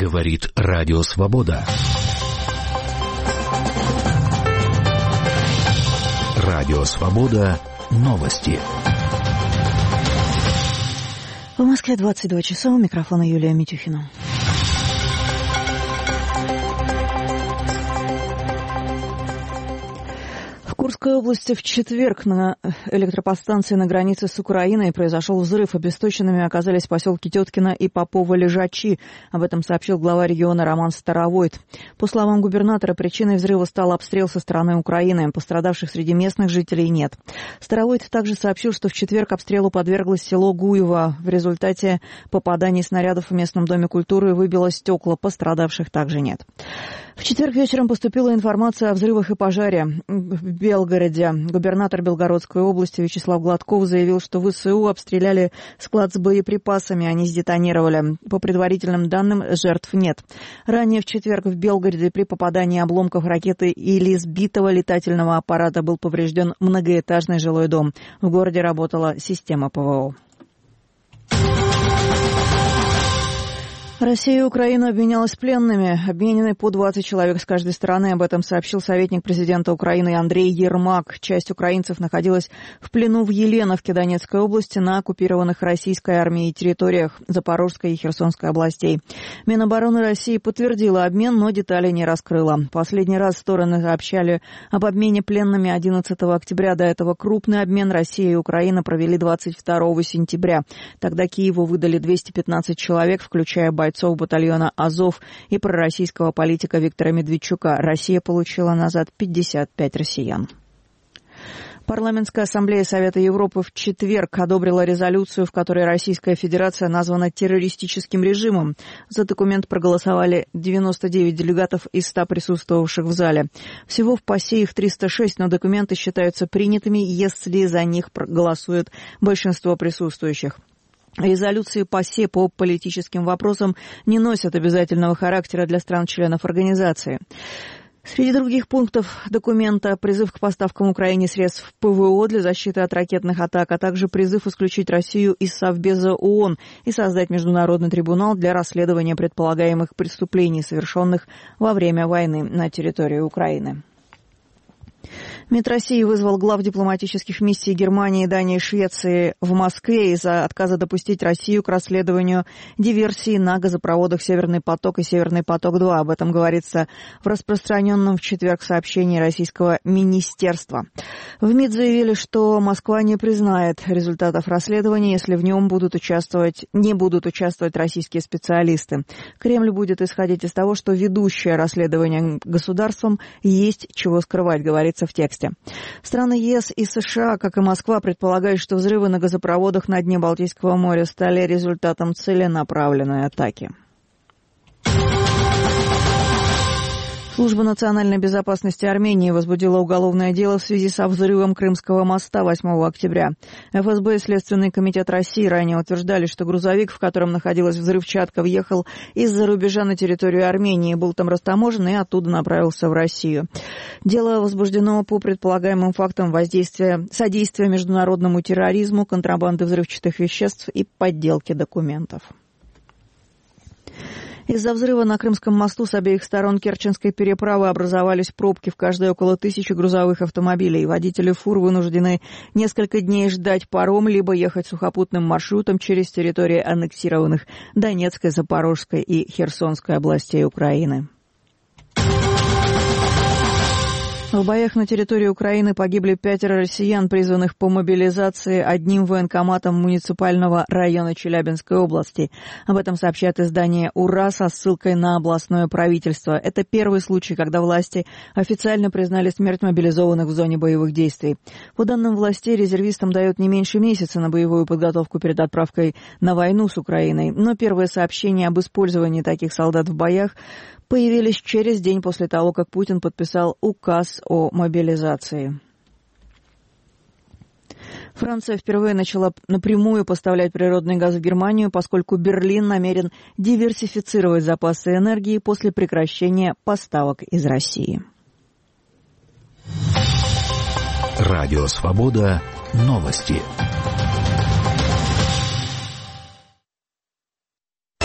Говорит Радио Свобода. Радио Свобода. Новости. В Москве 22 часа. У микрофона Юлия Митюхина. В Курской области в четверг на электроподстанции на границе с Украиной произошел взрыв. Обесточенными оказались поселки Теткино и Попово-Лежачи. Об этом сообщил глава региона Роман Старовойт. По словам губернатора, причиной взрыва стал обстрел со стороны Украины. Пострадавших среди местных жителей нет. Старовойт также сообщил, что в четверг обстрелу подверглось село Гуево. В результате попаданий снарядов в местном доме культуры выбило стекла. Пострадавших также нет. В четверг вечером поступила информация о взрывах и пожаре в Белгороде. Губернатор Белгородской области Вячеслав Гладков заявил, что ВСУ обстреляли склад с боеприпасами, они сдетонировали. По предварительным данным, жертв нет. Ранее в четверг в Белгороде при попадании обломков ракеты или сбитого летательного аппарата был поврежден многоэтажный жилой дом. В городе работала система ПВО. Россия и Украина обменялась пленными. Обменены по 20 человек с каждой стороны. Об этом сообщил советник президента Украины Андрей Ермак. Часть украинцев находилась в плену в Еленовке Донецкой области на оккупированных российской армией территориях Запорожской и Херсонской областей. Минобороны России подтвердила обмен, но детали не раскрыла. Последний раз стороны сообщали об обмене пленными 11 октября. До этого крупный обмен Россия и Украина провели 22 сентября. Тогда Киеву выдали 215 человек, включая бойцов батальона «Азов» и пророссийского политика Виктора Медведчука. Россия получила назад 55 россиян. Парламентская ассамблея Совета Европы в четверг одобрила резолюцию, в которой Российская Федерация названа террористическим режимом. За документ проголосовали 99 делегатов из 100 присутствовавших в зале. Всего в ПАСЕ их 306, но документы считаются принятыми, если за них голосует большинство присутствующих. Резолюции ПАСЕ по политическим вопросам не носят обязательного характера для стран-членов организации. Среди других пунктов документа призыв к поставкам Украине средств ПВО для защиты от ракетных атак, а также призыв исключить Россию из Совбеза ООН и создать международный трибунал для расследования предполагаемых преступлений, совершенных во время войны на территории Украины. МИД России вызвал глав дипломатических миссий Германии, Дании и Швеции в Москве из-за отказа допустить Россию к расследованию диверсии на газопроводах «Северный поток» и «Северный поток-2». Об этом говорится в распространенном в четверг сообщении российского министерства. В МИД заявили, что Москва не признает результатов расследования, если в нем не будут участвовать российские специалисты. Кремль будет исходить из того, что ведущее расследование государством есть чего скрывать, говорится в тексте. Страны ЕС и США, как и Москва, предполагают, что взрывы на газопроводах на дне Балтийского моря стали результатом целенаправленной атаки. Служба национальной безопасности Армении возбудила уголовное дело в связи со взрывом Крымского моста 8 октября. ФСБ и Следственный комитет России ранее утверждали, что грузовик, в котором находилась взрывчатка, въехал из-за рубежа на территорию Армении, был там растаможен и оттуда направился в Россию. Дело возбуждено по предполагаемым фактам содействия международному терроризму, контрабанды взрывчатых веществ и подделки документов. Из-за взрыва на Крымском мосту с обеих сторон Керченской переправы образовались пробки в каждой около 1000 грузовых автомобилей. Водители фур вынуждены несколько дней ждать паром, либо ехать сухопутным маршрутом через территории аннексированных Донецкой, Запорожской и Херсонской областей Украины. В боях на территории Украины погибли 5 россиян, призванных по мобилизации одним военкоматом муниципального района Челябинской области. Об этом сообщает издание «Ура» со ссылкой на областное правительство. Это первый случай, когда власти официально признали смерть мобилизованных в зоне боевых действий. По данным властей, резервистам дают не меньше месяца на боевую подготовку перед отправкой на войну с Украиной. Но первые сообщения об использовании таких солдат в боях появились через день после того, как Путин подписал указ о мобилизации. Франция впервые начала напрямую поставлять природный газ в Германию, поскольку Берлин намерен диверсифицировать запасы энергии после прекращения поставок из России. Радио Свобода. Новости.